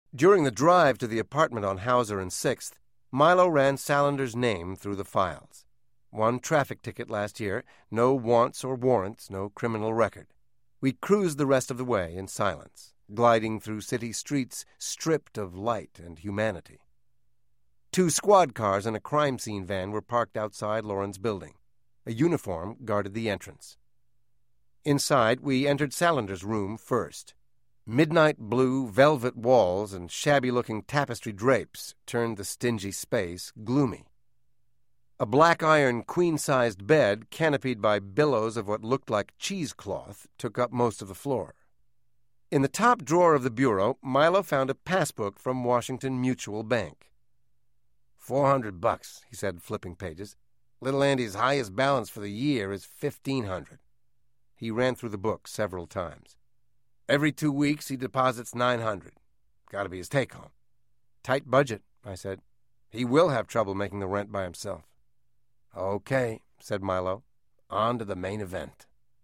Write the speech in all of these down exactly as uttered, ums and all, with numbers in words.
During the drive to the apartment on Hauser and sixth, Milo ran Salander's name through the files. One traffic ticket last year, no wants or warrants, no criminal record. We cruised the rest of the way in silence, gliding through city streets stripped of light and humanity. Two squad cars and a crime scene van were parked outside Lauren's building. A uniform guarded the entrance. Inside, we entered Salander's room first. Midnight blue velvet walls and shabby-looking tapestry drapes turned the stingy space gloomy. A black iron queen-sized bed, canopied by billows of what looked like cheesecloth, took up most of the floor. In the top drawer of the bureau, Milo found a passbook from Washington Mutual Bank. Four hundred bucks, he said, flipping pages. Little Andy's highest balance for the year is fifteen hundred. He ran through the book several times. Every two weeks he deposits nine hundred. Got to be his take-home. Tight budget, I said. He will have trouble making the rent by himself. Okay, said Milo. On to the main event.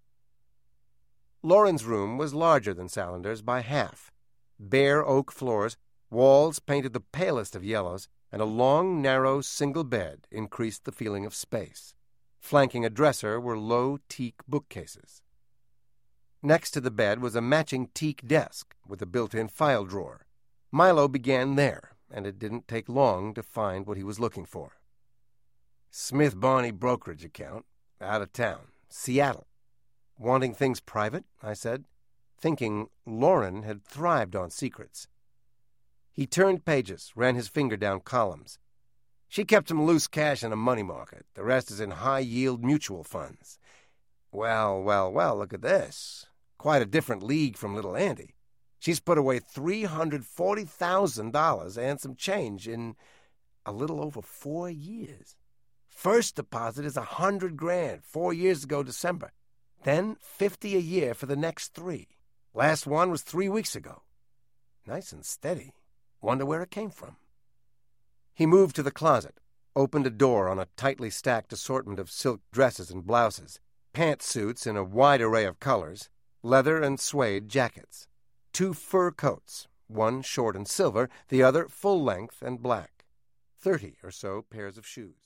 Lauren's room was larger than Salander's by half. Bare oak floors, walls painted the palest of yellows, and a long, narrow, single bed increased the feeling of space. Flanking a dresser were low teak bookcases. Next to the bed was a matching teak desk with a built-in file drawer. Milo began there, and it didn't take long to find what he was looking for. Smith Barney brokerage account, out of town, Seattle. Wanting things private, I said, thinking Lauren had thrived on secrets. He turned pages, ran his finger down columns. She kept some loose cash in a money market. The rest is in high-yield mutual funds. Well, well, well, look at this. Quite a different league from little Andy. She's put away three hundred forty thousand dollars and some change in a little over four years. First deposit is a hundred grand, four years ago December. Then fifty a year for the next three. Last one was three weeks ago. Nice and steady. Wonder where it came from. He moved to the closet, opened a door on a tightly stacked assortment of silk dresses and blouses, pantsuits in a wide array of colors, leather and suede jackets, two fur coats, one short and silver, the other full length and black, thirty or so pairs of shoes.